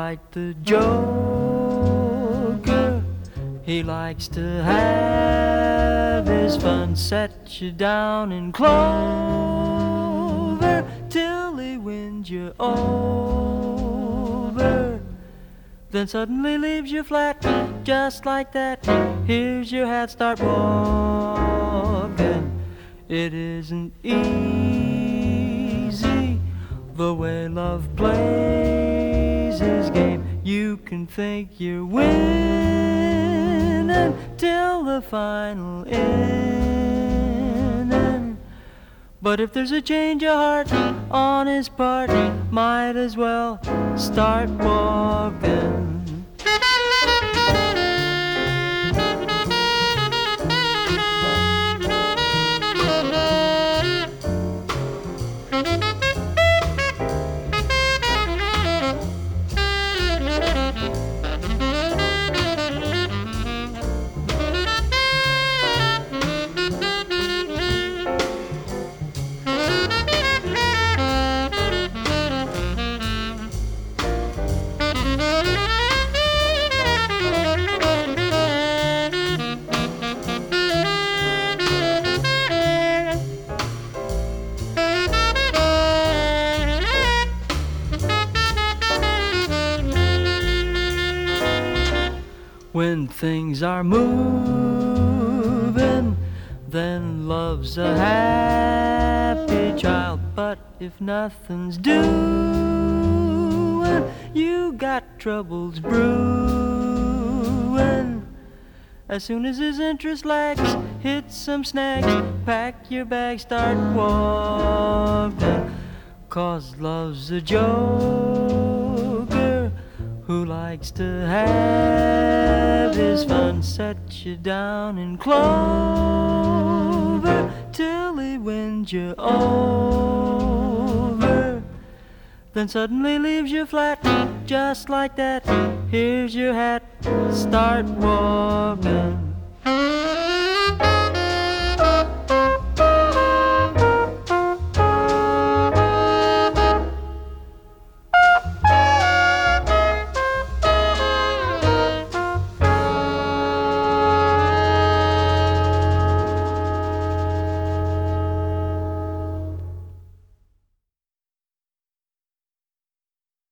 quite the joker. He likes to have his fun, set you down in clover till he wins you over. Then suddenly leaves you flat, just like that. Here's your hat, start walking. It isn't easy the way love plays his game. You can think you're winning till the final inning, but if there's a change of heart on his part, might as well start walking. When things are moving, then love's a happy child. But if nothing's doing, you got troubles brewing. As soon as his interest lags, hit some snags, pack your bags, start walking. 'Cause love's a joker who likes to have his fun, set you down in clover till he wins you over. Then suddenly leaves you flat, just like that. Here's your hat, start walking.